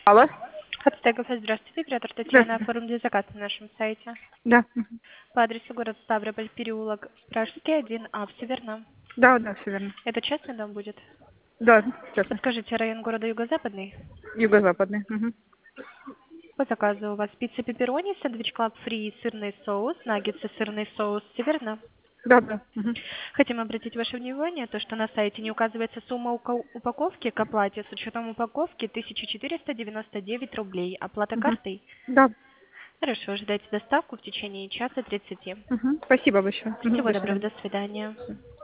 Алло? Хацтегов, здравствуйте, оператор Татьяна, Здравствуйте. оформили заказ на нашем сайте. Да. Мгм. По адресу город Ставрополь, переулок Пражский, 1А, все верно. Да, да, все верно. Это частный дом будет? Да, честно. Подскажите, район города Юго-Западный? Юго-западный. Мгм. По заказу у вас пицца пепперони, сэндвич клаб фри, сырный соус, наггетсы, сырный соус, все верно? Да, да. Мгм. Хотим обратить ваше внимание, то, что на сайте не указывается сумма упаковки к оплате, с учетом упаковки 1499 рублей. Оплата Мгм. картой? Да. Хорошо, ждайте доставку в течение часа 30. Мгм. Спасибо большое. Мгм. Всего До доброго, свидания. до свидания.